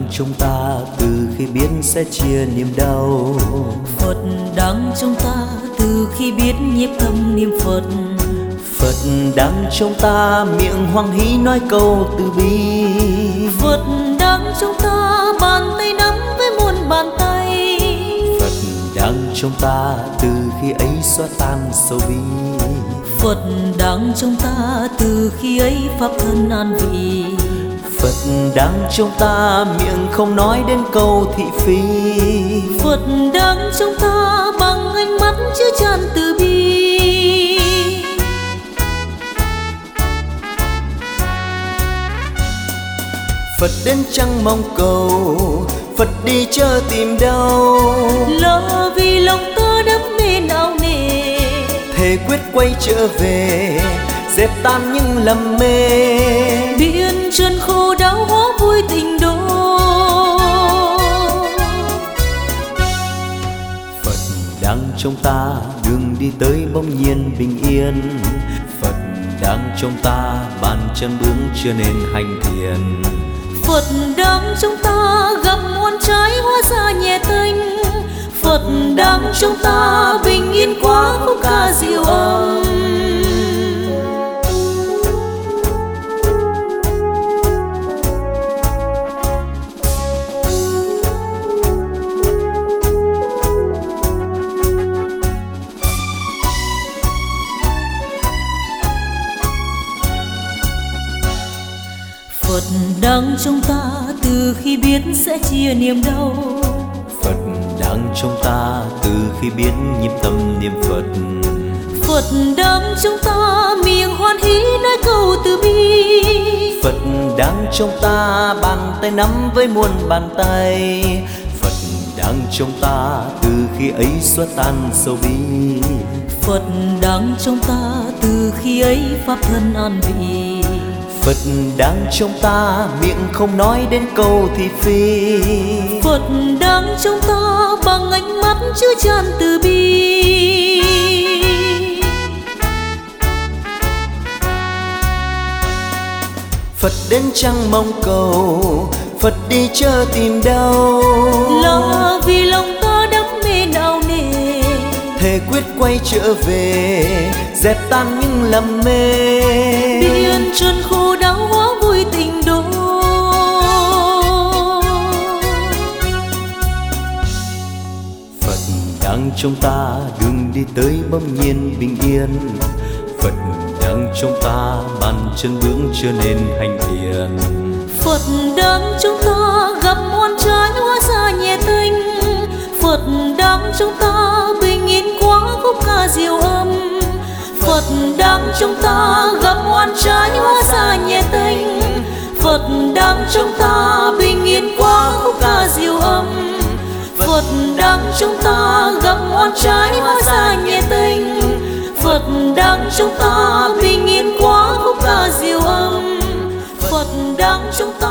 trong ta từ khi biết sẽ chia niềm đau. Phật đang trong ta từ khi biết nhiếp tâm niệm Phật. Phật đang trong ta miệng hoan hỷ nói câu từ bi. Phật đang trong ta bàn tay nắm với muôn bàn tay. Phật đang trong ta từ khi ấy xóa tan sầu bi. Phật đang trong ta từ khi ấy pháp thân an vị. Phật đang trong ta miệng không nói đến câu thị phi. Phật đang trong ta bằng ánh mắt chứa chan từ bi. Phật đến chẳng mong cầu, Phật đi chớ tìm đâu. Lo vì lòng ta đắm mê não nề, thề quyết quay trở về, dẹp tan những lầm mê. biển trần khổ đau hóa vui tình đô. Phật đang trong ta đường đi tới bỗng nhiên bình yên. Phật đang trong ta bàn chân bước chưa nên hành thiền. Phật đang trong ta gặp muôn trái hóa ra nhẹ tênh. Phật đang trong ta bình yên quá khúc ca diệu âm. Phật đang trong ta từ khi biết sẽ chia niềm đau. Phật đang trong ta từ khi biết nhịp tâm niệm Phật. Phật đang trong ta miệng hoan hỷ nói câu từ bi. Phật đang trong ta bàn tay nắm với muôn bàn tay. Phật đang trong ta từ khi ấy xóa tan sầu bi. Phật đang trong ta từ khi ấy pháp thân an vị. Phật đang trong ta miệng không nói đến câu thị phi. Phật đang trong ta bằng ánh mắt chứa chan từ bi. Phật đến chẳng mong cầu, Phật đi chớ tìm đâu. Là vì lòng ta đắm mê não nề, thề quyết quay trở về, dẹp tan những lầm mê. biển trần khổ đau hóa vui tình đô. Phật đang trong ta đường đi tới bỗng nhiên bình yên. Phật đang trong ta bàn chân bước chưa nên hành thiền. Phật đang trong ta gặp muôn trái hóa ra nhẹ tênh. Phật đang trong ta bình yên quá khúc ca diệu âm. Phật đang trong ta gặp muôn trái hóa ra nhẹ tênh. Phật đang trong ta bình yên quá khúc ca diệu âm. Phật đang trong ta gặp muôn trái hóa ra nhẹ tênh. Phật đang trong ta bình yên quá khúc ca diệu âm. Phật đang trong ta